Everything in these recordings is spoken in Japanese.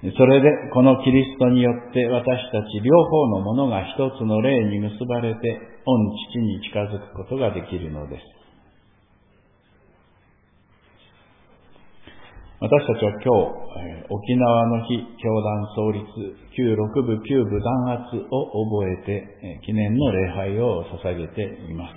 それでこのキリストによって私たち両方のものが一つの霊に結ばれて御父に近づくことができるのです。私たちは今日、沖縄の日、教団創立旧6部9部弾圧を覚えて、記念の礼拝を捧げています。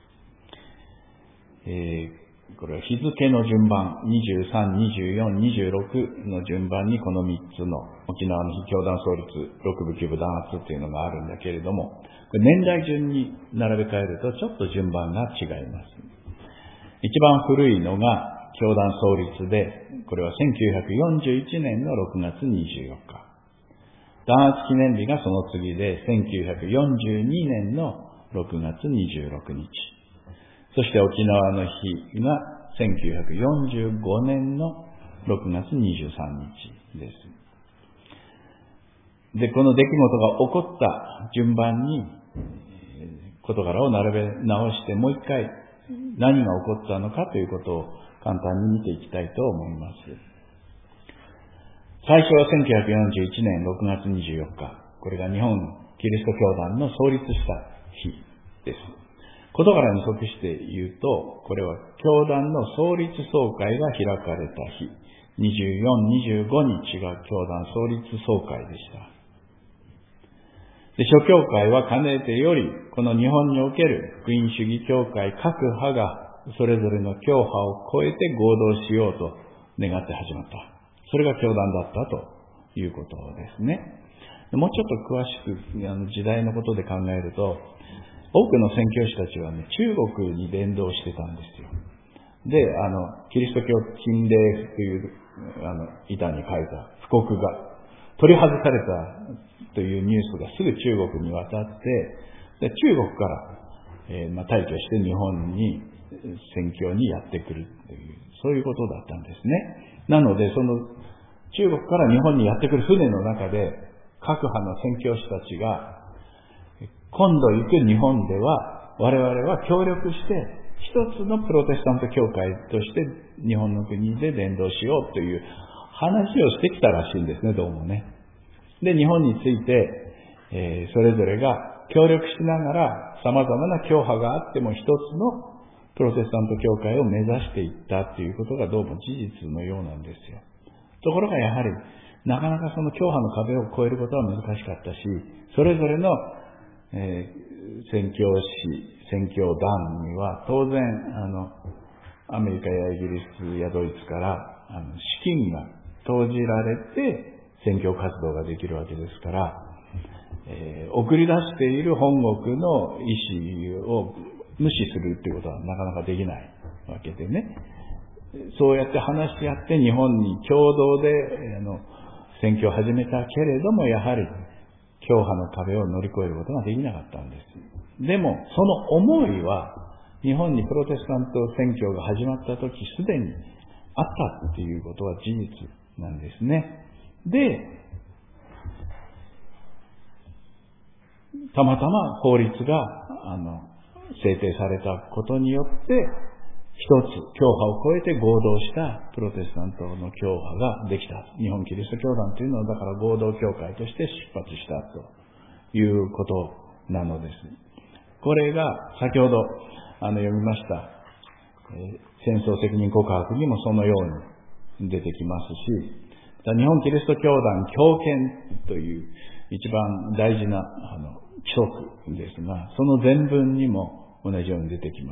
これは日付の順番、23、24、26の順番にこの3つの沖縄の日、教団創立6部9部弾圧というのがあるんだけれども、これ年代順に並べ替えるとちょっと順番が違います。一番古いのが教団創立で、これは1941年の6月24日。弾圧記念日がその次で、1942年の6月26日。そして沖縄の日が1945年の6月23日です。で、この出来事が起こった順番に、事柄を並べ直してもう一回何が起こったのかということを簡単に見ていきたいと思います。最初は1941年6月24日。これが日本キリスト教団の創立した日です。事柄に即して言うと、これは教団の創立総会が開かれた日。24、25日が教団創立総会でした。で、諸教会はかねてより、この日本における福音主義教会各派がそれぞれの教派を超えて合同しようと願って始まった。それが教団だったということですね。もうちょっと詳しく時代のことで考えると、多くの宣教師たちはね、中国に伝道してたんですよ。で、キリスト教禁令という板に書いた布告が取り外されたというニュースがすぐ中国に渡って、で中国から、退去して日本に宣教にやってくるという、そういうことだったんですね。なので、その中国から日本にやってくる船の中で、各派の宣教師たちが、今度行く日本では、我々は協力して、一つのプロテスタント教会として日本の国で伝道しようという話をしてきたらしいんですね、どうもね。で、日本について、それぞれが協力しながら、様々な教派があっても一つのプロテスタント教会を目指していったということがどうも事実のようなんですよ。ところがやはり、なかなかその教派の壁を越えることは難しかったし、それぞれの、宣教師、宣教団には当然、アメリカやイギリスやドイツから、資金が投じられて宣教活動ができるわけですから、送り出している本国の意思を無視するっていうことはなかなかできないわけでね。そうやって話し合って日本に共同で宣教を始めたけれども、やはり教派の壁を乗り越えることができなかったんです。でもその思いは日本にプロテスタント宣教が始まった時すでにあったっていうことは事実なんですね。で、たまたま法律が制定されたことによって一つ教派を超えて合同したプロテスタントの教派ができた。日本キリスト教団というのはだから合同教会として出発したということなのです。これが先ほど読みました戦争責任告白にもそのように出てきますし、日本キリスト教団教憲という一番大事な規則ですが、その前文にも同じように出てきます。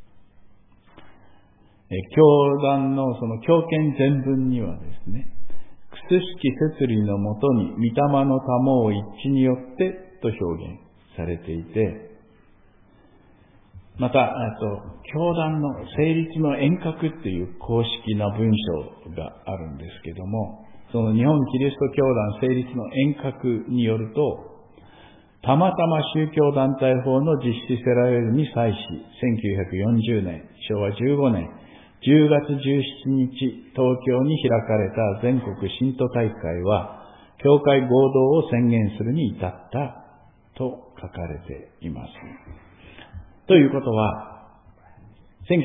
教団のその教憲前文にはですね、屈しき摂理のもとに御霊の賜を一致によってと表現されていて、また教団の成立の沿革っていう公式な文章があるんですけども、その日本キリスト教団成立の沿革によると、たまたま宗教団体法の実施せられるに際し、1940年、昭和15年、10月17日、東京に開かれた全国信徒大会は、教会合同を宣言するに至ったと書かれています。ということ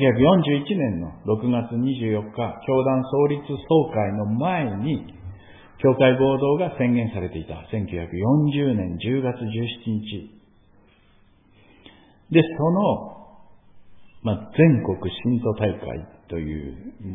は、1941年の6月24日、教団創立総会の前に、 教会合同が宣言されていた1940年10月17日。で、その、全国信徒大会という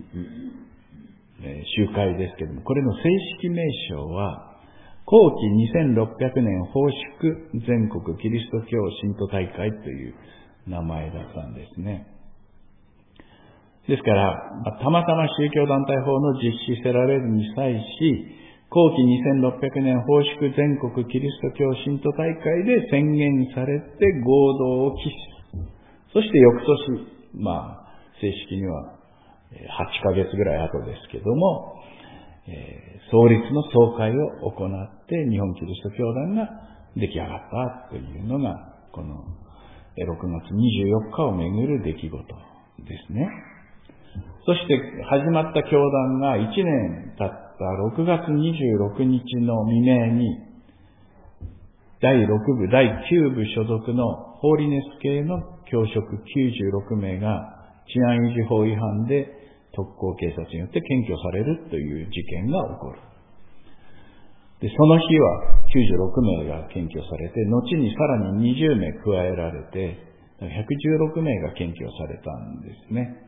集会ですけれども、これの正式名称は、後期2600年奉祝全国キリスト教信徒大会という名前だったんですね。ですから、たまたま宗教団体法の実施せられるに際し、後期2600年奉祝全国キリスト教信徒大会で宣言されて合同を期す。そして翌年、正式には8ヶ月ぐらい後ですけども、創立の総会を行って日本キリスト教団が出来上がったというのが、この6月24日をめぐる出来事ですね。そして始まった教団が1年経った6月26日の未明に、第6部、第9部所属のホーリネス系の教職96名が治安維持法違反で特攻警察によって検挙されるという事件が起こる。で、その日は96名が検挙されて、後にさらに20名加えられて、116名が検挙されたんですね。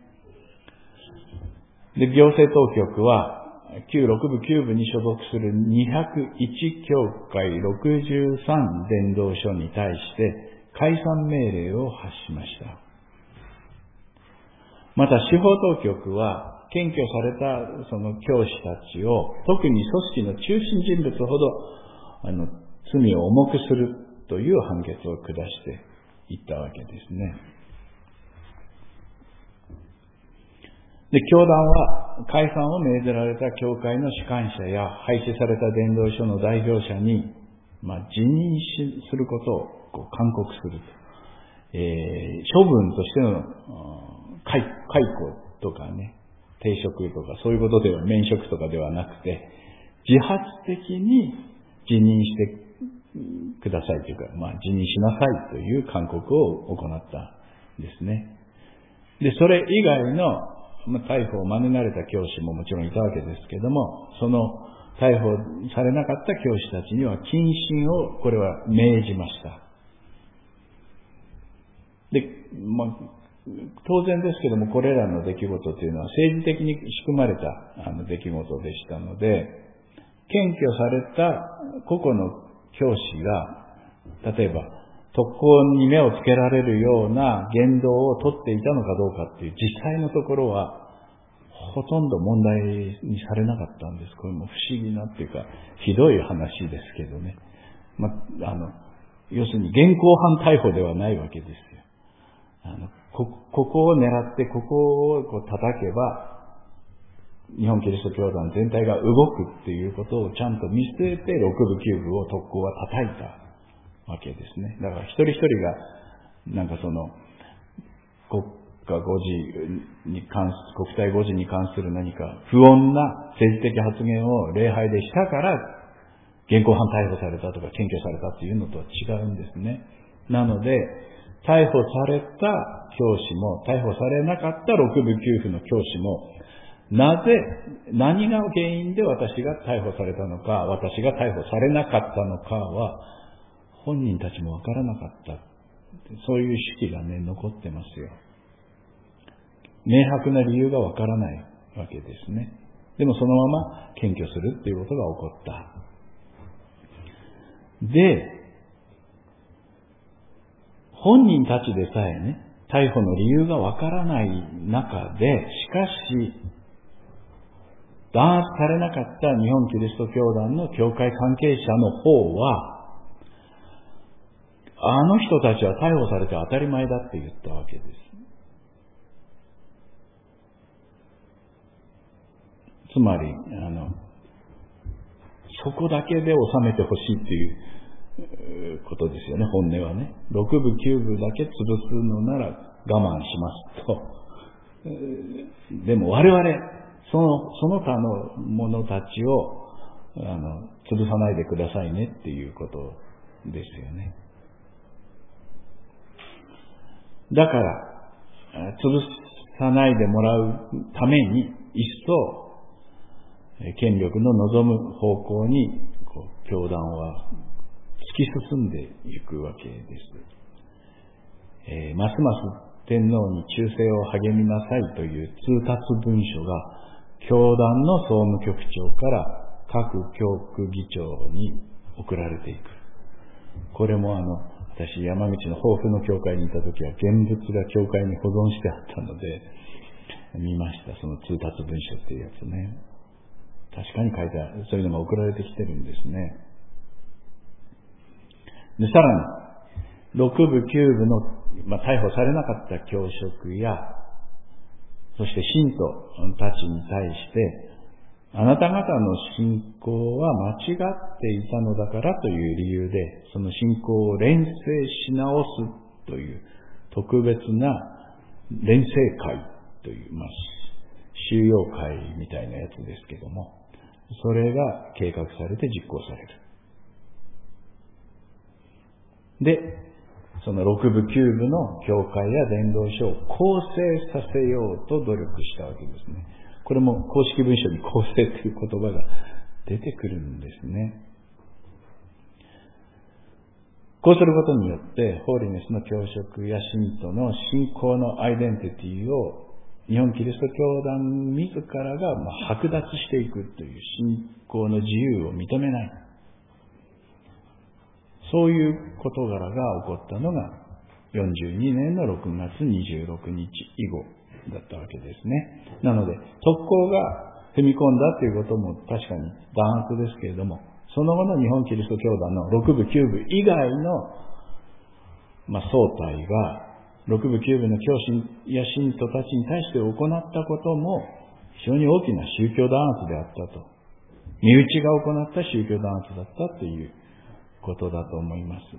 で、行政当局は、旧6部9部に所属する201教会63伝道所に対して解散命令を発しました。また司法当局は検挙されたその教師たちを特に組織の中心人物ほど罪を重くするという判決を下していったわけですね。で、教団は解散を命ぜられた教会の主管者や廃止された伝道所の代表者に、辞任することを勧告すると。処分としての解雇とかね、停職とかそういうことでは、免職とかではなくて、自発的に辞任してくださいというか、辞任しなさいという勧告を行ったんですね。で、それ以外の逮捕を免れた教師ももちろんいたわけですけども、その逮捕されなかった教師たちには謹慎をこれは命じました。で、当然ですけども、これらの出来事というのは政治的に仕組まれた出来事でしたので、検挙された個々の教師が、例えば特攻に目をつけられるような言動をとっていたのかどうかっていう実際のところはほとんど問題にされなかったんです。これも不思議なっていうかひどい話ですけどね。要するに現行犯逮捕ではないわけですよ。ここを狙ってここを叩けば日本キリスト教団全体が動くっていうことをちゃんと見据えて6部9部を特攻は叩いたわけですね。だから一人一人が国体護持に関する何か不穏な政治的発言を礼拝でしたから現行犯逮捕されたとか検挙されたっていうのとは違うんですね。なので逮捕された教師も逮捕されなかった6部9部の教師も何が原因で私が逮捕されたのか私が逮捕されなかったのかは本人たちもわからなかった。そういう手記がね、残ってますよ。明白な理由がわからないわけですね。でもそのまま検挙するっていうことが起こった。で、本人たちでさえね、逮捕の理由がわからない中で、しかし、弾圧されなかった日本キリスト教団の教会関係者の方は、あの人たちは逮捕されて当たり前だって言ったわけです。つまり、そこだけで収めてほしいっていうことですよね、本音はね。6部9部だけ潰すのなら我慢しますと。でも我々、その他の者たちを潰さないでくださいねっていうことですよね。だから、潰さないでもらうために、一層、 権力の望む方向に教団は突き進んでいくわけです。ますます天皇に忠誠を励みなさいという通達文書が教団の総務局長から各教区議長に送られていく。これも私山口の豊富の教会にいた時は現物が教会に保存してあったので見ました。その通達文書っていうやつね。確かに書いてある。そういうのが送られてきてるんですね。で、さらに6部9部の、逮捕されなかった教職やそして信徒たちに対してあなた方の信仰は間違っていたのだからという理由で、その信仰を錬成し直すという特別な錬成会という、収容会みたいなやつですけども、それが計画されて実行される。で、その6部9部の教会や伝道書を構成させようと努力したわけですね。これも公式文書に構成という言葉が出てくるんですね。こうすることによって、ホーリネスの教職や信徒の信仰のアイデンティティを日本キリスト教団自らが剥奪していくという信仰の自由を認めない。そういう事柄が起こったのが42年の6月26日以後だったわけですね。なので、特攻が踏み込んだということも確かに弾圧ですけれども、その後の日本キリスト教団の6部9部以外の、総体が6部9部の教師や信徒たちに対して行ったことも非常に大きな宗教弾圧であったと。身内が行った宗教弾圧だったということだと思います。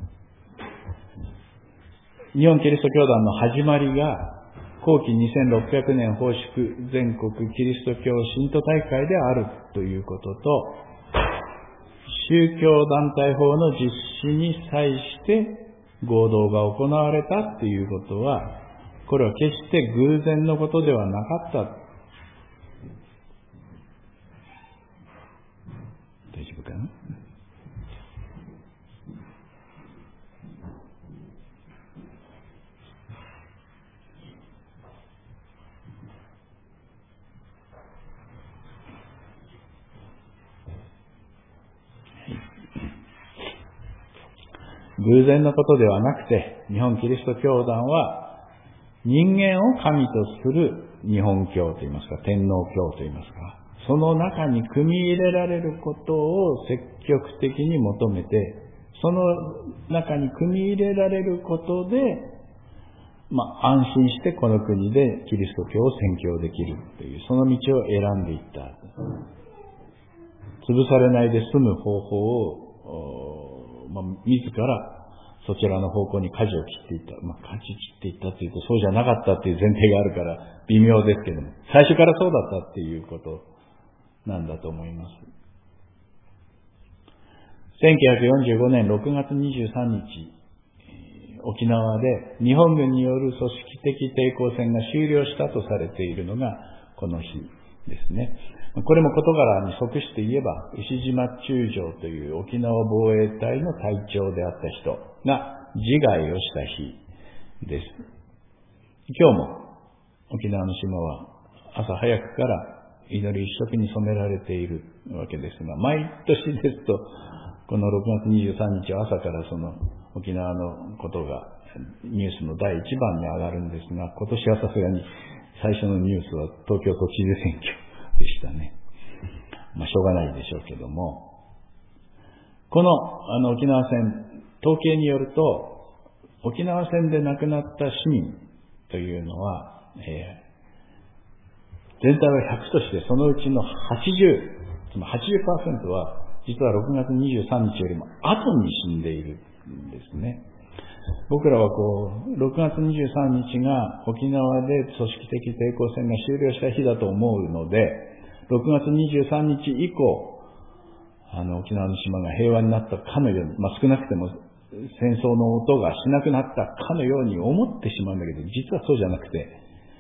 日本キリスト教団の始まりが後期2600年奉祝全国キリスト教信徒大会であるということと、宗教団体法の実施に際して合同が行われたということは、これは決して偶然のことではなかった。大丈夫かな？偶然のことではなくて、日本キリスト教団は人間を神とする日本教といいますか、天皇教といいますか、その中に組み入れられることを積極的に求めて、その中に組み入れられることで、安心してこの国でキリスト教を宣教できるという、その道を選んでいった。潰されないで済む方法を自らそちらの方向に舵を切っていった。舵切っていったというとそうじゃなかったという前提があるから微妙ですけども、最初からそうだったっていうことなんだと思います。1945年6月23日、沖縄で日本軍による組織的抵抗戦が終了したとされているのがこの日ですね。これも事柄に即して言えば、牛島中将という沖縄防衛隊の隊長であった人が自害をした日です。今日も沖縄の島は朝早くから祈り一色に染められているわけですが、毎年ですとこの6月23日は朝からその沖縄のことがニュースの第一番に上がるんですが、今年はさすがに最初のニュースは東京都知事選挙でしたね。しょうがないでしょうけども、この沖縄戦、統計によると沖縄戦で亡くなった市民というのは、全体は100として、そのうちの80、つまり 80% は実は6月23日よりも後に死んでいるんですね。僕らは6月23日が沖縄で組織的抵抗戦が終了した日だと思うので、6月23日以降、沖縄の島が平和になったかのように、少なくても戦争の音がしなくなったかのように思ってしまうんだけど、実はそうじゃなくて、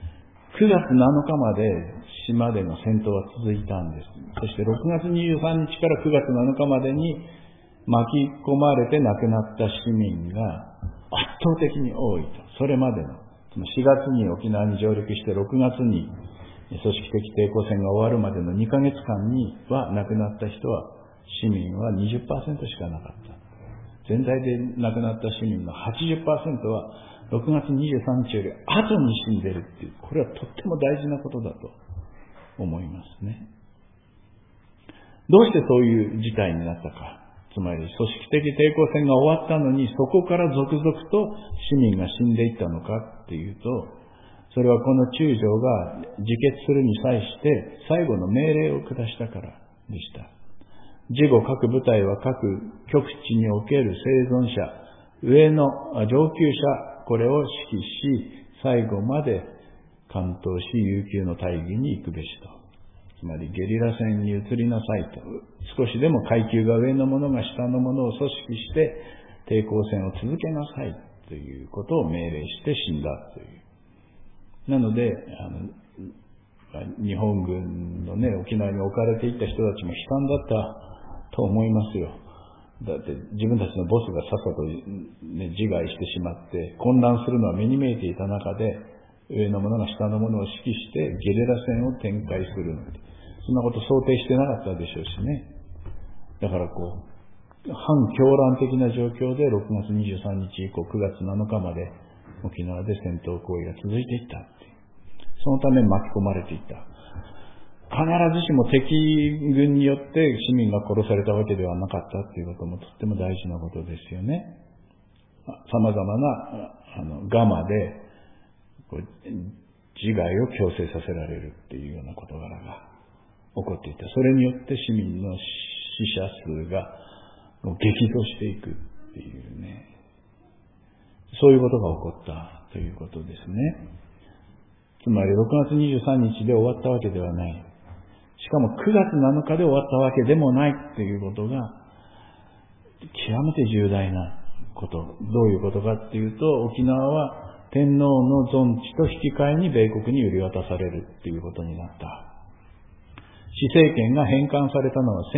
9月7日まで島での戦闘は続いたんです。そして6月23日から9月7日までに巻き込まれて亡くなった市民が圧倒的に多いと。それまでの4月に沖縄に上陸して6月に組織的抵抗戦が終わるまでの2ヶ月間には亡くなった人は、市民は 20% しかなかった。全体で亡くなった市民の 80% は6月23日より後に死んでるっていう、これはとっても大事なことだと思いますね。どうしてそういう事態になったか。つまり組織的抵抗戦が終わったのに、そこから続々と市民が死んでいったのかっていうと、それはこの中将が自決するに際して最後の命令を下したからでした。事後各部隊は各局地における生存者、上の上級者、これを指揮し、最後まで完闘し、悠久の大義に行くべしと。つまりゲリラ戦に移りなさいと。少しでも階級が上の者が下の者を組織して抵抗戦を続けなさいということを命令して死んだという。なので、日本軍のね、沖縄に置かれていた人たちも悲惨だったと思いますよ。だって自分たちのボスがさっさと、ね、自害してしまって混乱するのは目に見えていた中で、上の者が下の者を指揮してゲリラ戦を展開するなんて、そんなこと想定してなかったでしょうしね。だから反狂乱的な状況で6月23日以降9月7日まで沖縄で戦闘行為が続いていったっていう。そのため巻き込まれていった。必ずしも敵軍によって市民が殺されたわけではなかったっていうこともとっても大事なことですよね。様々なガマで自害を強制させられるっていうような事柄が起こっていた。それによって市民の死者数が激増していくっていうね。そういうことが起こったということですね。つまり6月23日で終わったわけではない。しかも9月7日で終わったわけでもないっていうことが極めて重大なこと。どういうことかっていうと、沖縄は天皇の存地と引き換えに米国に売り渡されるっていうことになった。施政権が返還されたのは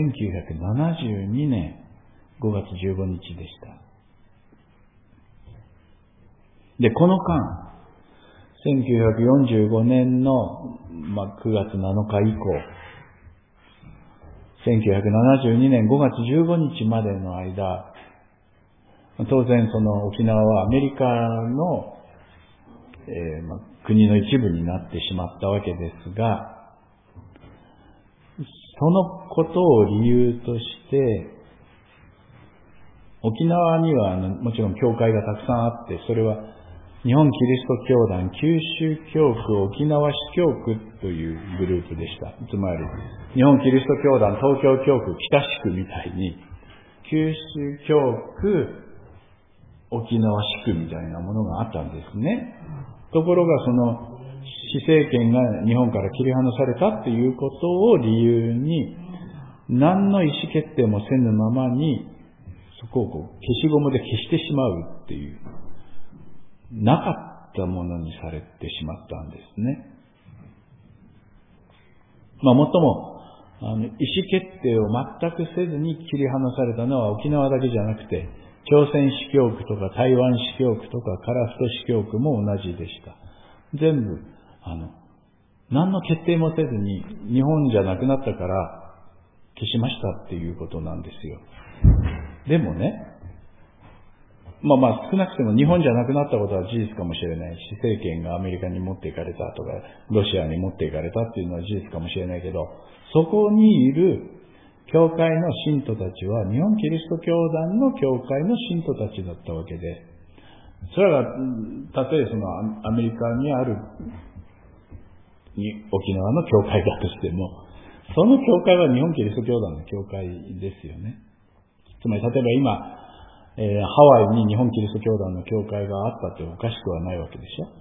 1972年5月15日でした。で、この間、1945年の、9月7日以降、1972年5月15日までの間、当然その沖縄はアメリカの、国の一部になってしまったわけですが、そのことを理由として、沖縄にはもちろん教会がたくさんあって、それは日本キリスト教団九州教区沖縄市教区というグループでした。つまり日本キリスト教団東京教区北市区みたいに九州教区沖縄市区みたいなものがあったんですね。ところがその施政権が日本から切り離されたっていうことを理由に何の意思決定もせぬままにそこを消しゴムで消してしまうっていうなかったものにされてしまったんですね。もっとも意思決定を全くせずに切り離されたのは沖縄だけじゃなくて朝鮮市教区とか台湾市教区とか樺太市教区も同じでした。全部何の決定もせずに日本じゃなくなったから消しましたっていうことなんですよ。でもね、少なくとも日本じゃなくなったことは事実かもしれない。施政権がアメリカに持っていかれたとか、ロシアに持っていかれたっていうのは事実かもしれないけど、そこにいる教会の信徒たちは日本キリスト教団の教会の信徒たちだったわけで、それがたとえそのアメリカにある沖縄の教会だとしても、その教会は日本キリスト教団の教会ですよね。つまり例えば今、ハワイに日本キリスト教団の教会があったっておかしくはないわけでしょ。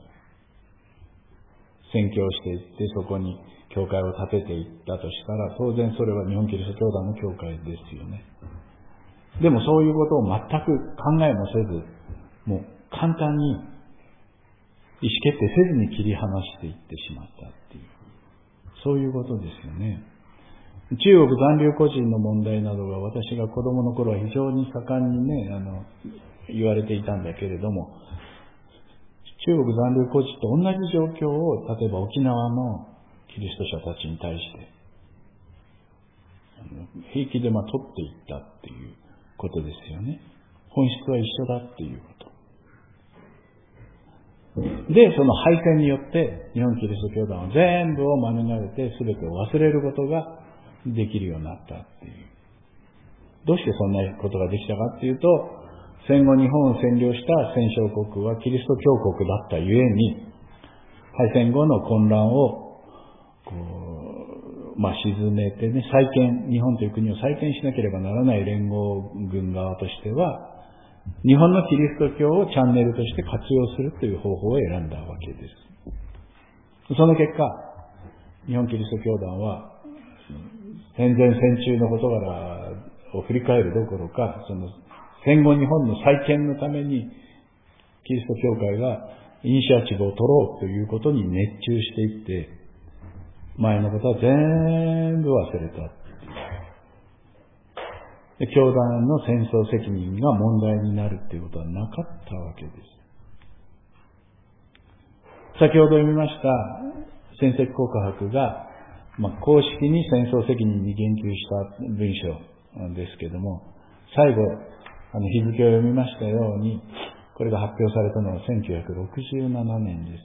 宣教していってそこに教会を建てていったとしたら、当然それは日本キリスト教団の教会ですよね。でもそういうことを全く考えもせず、もう簡単に意思決定せずに切り離していってしまったっていう、そういうことですよね。中国残留孤児の問題などが私が子供の頃は非常に盛んにね、言われていたんだけれども、中国残留孤児と同じ状況を、例えば沖縄のキリスト者たちに対して、平気で取っていったっていうことですよね。本質は一緒だっていうこと。で、その敗戦によって、日本キリスト教団は全部を免れて、全てを忘れることができるようになったっていう。どうしてそんなことができたかっていうと、戦後日本を占領した戦勝国はキリスト教国だったゆえに、敗戦後の混乱を沈めてね、日本という国を再建しなければならない連合軍側としては、日本のキリスト教をチャンネルとして活用するという方法を選んだわけです。その結果、日本キリスト教団は、戦前戦中の事柄を振り返るどころか、その戦後日本の再建のために、キリスト教会がイニシアチブを取ろうということに熱中していって、前のことは全部忘れた。で、教団の戦争責任が問題になるということはなかったわけです。先ほど読みました戦績告白が、公式に戦争責任に言及した文章ですけれども、最後、日付を読みましたように、これが発表されたのは1967年です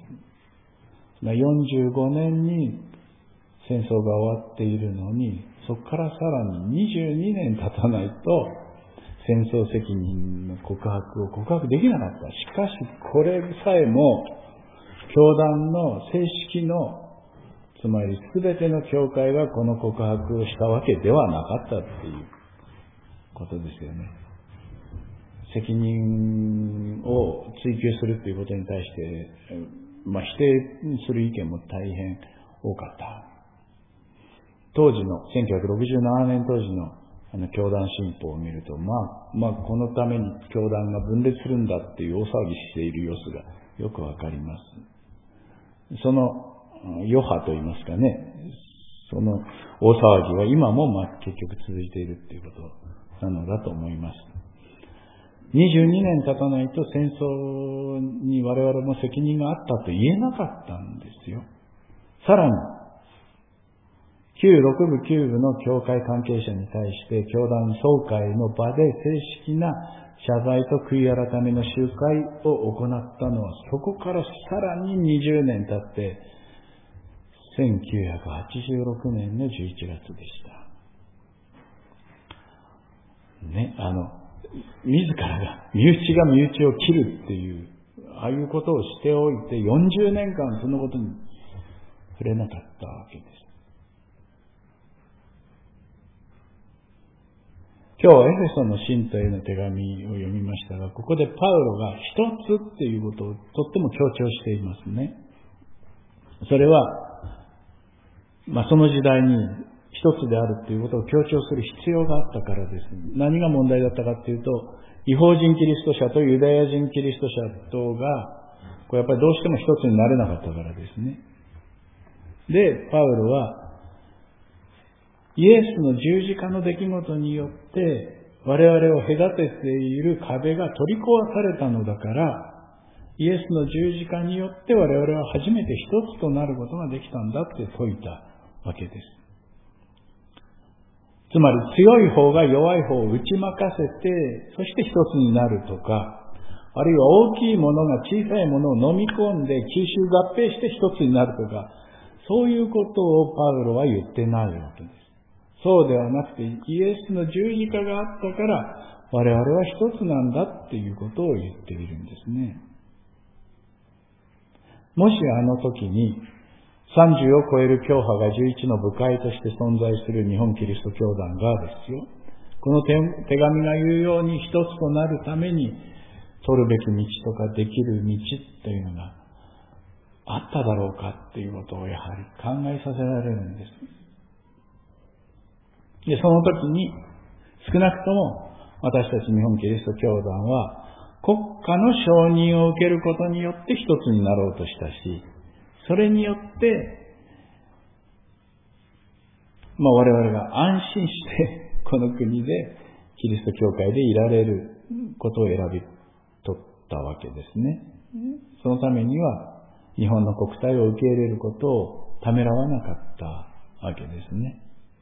。45年に戦争が終わっているのに、そこからさらに22年経たないと、戦争責任の告白を告白できなかった。しかし、これさえも、教団の正式の、つまり全ての教会がこの告白をしたわけではなかったっていうことですよね。責任を追及するということに対して、否定する意見も大変多かった。当時の、1967年当時の教団新法を見ると、このために教団が分裂するんだっていう大騒ぎしている様子がよくわかります。その余波といいますかね、その大騒ぎは今も結局続いているっていうことなのだと思います。22年経たないと戦争に我々も責任があったと言えなかったんですよ。さらに、旧6部9部の教会関係者に対して教団総会の場で正式な謝罪と悔い改めの集会を行ったのは、そこからさらに20年経って1986年の11月でした。ね、自らが、身内が身内を切るっていう、ああいうことをしておいて40年間そのことに触れなかったわけです。今日はエフェソの信徒への手紙を読みましたが、ここでパウロが一つっていうことをとっても強調していますね。それは、その時代に一つであるということを強調する必要があったからです。何が問題だったかというと、異邦人キリスト者とユダヤ人キリスト者とが、やっぱりどうしても一つになれなかったからですね。で、パウロは、イエスの十字架の出来事によって、我々を隔てている壁が取り壊されたのだから、イエスの十字架によって我々は初めて一つとなることができたんだって説いたわけです。つまり強い方が弱い方を打ち負かせて、そして一つになるとか、あるいは大きいものが小さいものを飲み込んで吸収合併して一つになるとか、そういうことをパウロは言ってないわけです。そうではなくて、イエスの十字架があったから、我々は一つなんだっていうことを言っているんですね。もしあの時に、30を超える教派が11の部会として存在する日本キリスト教団がですよ、この手紙が言うように一つとなるために、取るべき道とかできる道というのがあっただろうかっていうことをやはり考えさせられるんです。で、その時に少なくとも私たち日本キリスト教団は国家の承認を受けることによって一つになろうとしたし、それによって、我々が安心してこの国でキリスト教会でいられることを選び取ったわけですね。そのためには日本の国体を受け入れることをためらわなかったわけですね。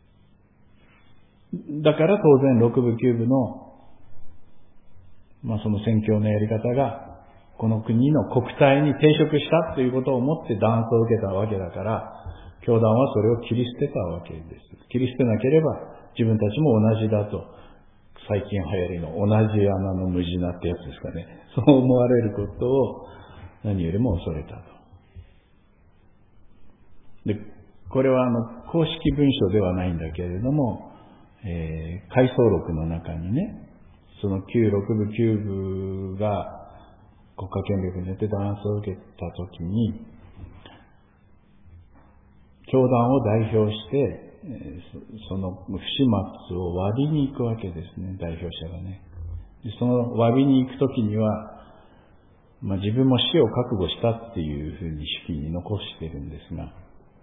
だから当然6部9部のその宣教のやり方がこの国の国体に抵触したということをもって弾圧を受けたわけだから、教団はそれを切り捨てたわけです。切り捨てなければ自分たちも同じだと、最近流行りの同じ穴の無地なってやつですかね。そう思われることを何よりも恐れたと。で、これは公式文書ではないんだけれども、回想録の中にね、その旧6部9部が国家権力によって弾圧を受けたときに、教団を代表して、その不始末を詫びに行くわけですね、代表者がね。でその詫びに行くときには、自分も死を覚悟したっていうふうに手記に残しているんですが、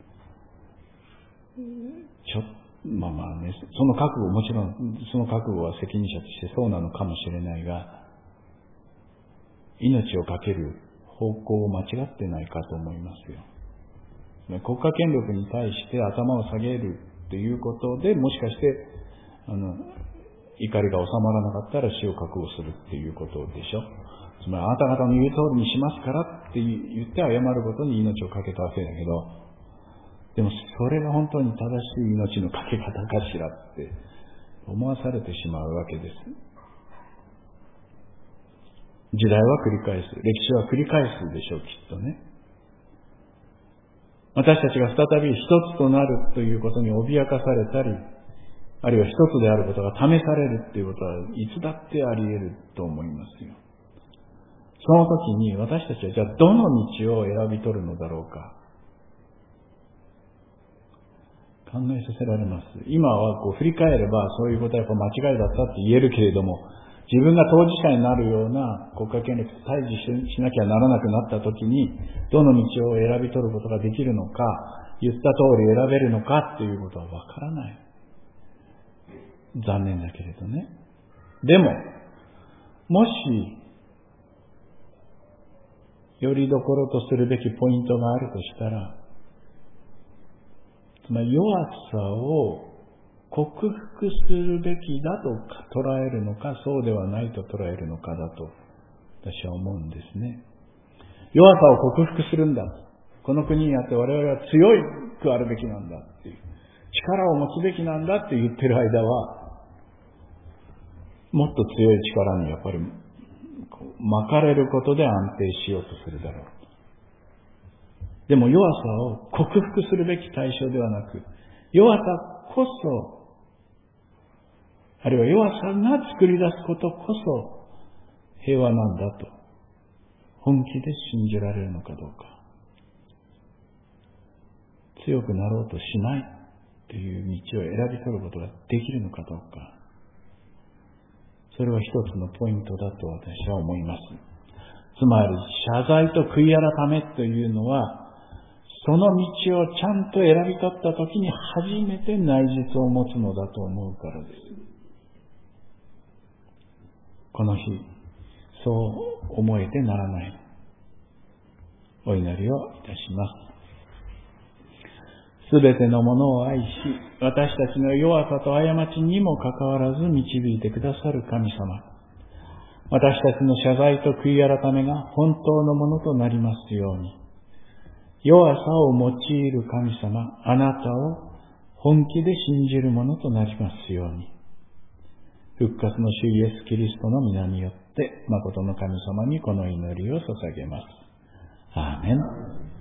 その覚悟、もちろんその覚悟は責任者としてそうなのかもしれないが、命を懸ける方向を間違ってないかと思いますよ。国家権力に対して頭を下げるということで、もしかして怒りが収まらなかったら死を覚悟するっていうことでしょ。つまりあなた方の言う通りにしますからって言って謝ることに命を懸けたわけだけど、でもそれが本当に正しい命の懸け方かしらって思わされてしまうわけです。時代は繰り返す、歴史は繰り返すでしょう、きっとね。私たちが再び一つとなるということに脅かされたり、あるいは一つであることが試されるということはいつだってあり得ると思いますよ。その時に私たちはじゃあどの道を選び取るのだろうか。考えさせられます。今は振り返ればそういうことはやっぱ間違いだったって言えるけれども、自分が当事者になるような国家権力と対峙しなきゃならなくなった時に、どの道を選び取ることができるのか、言った通り選べるのかっていうことはわからない。残念だけれどね。でも、もし、よりどころとするべきポイントがあるとしたら、つまり弱さを克服するべきだと捉えるのか、そうではないと捉えるのかだと私は思うんですね。弱さを克服するんだ。この国にあって我々は強くあるべきなんだっていう、力を持つべきなんだって言ってる間は、もっと強い力にやっぱり巻かれることで安定しようとするだろう。でも弱さを克服するべき対象ではなく、弱さこそ、あるいは弱さが作り出すことこそ平和なんだと本気で信じられるのかどうか。強くなろうとしないという道を選び取ることができるのかどうか。それは一つのポイントだと私は思います。つまり謝罪と悔い改めというのは、その道をちゃんと選び取ったときに初めて内実を持つのだと思うからです。この日、そう思えてならない。お祈りをいたします。すべてのものを愛し、私たちの弱さと過ちにもかかわらず導いてくださる神様。私たちの謝罪と悔い改めが本当のものとなりますように。弱さを用いる神様、あなたを本気で信じるものとなりますように。復活の主イエスキリストの皆によって、誠の神様にこの祈りを捧げます。アーメン。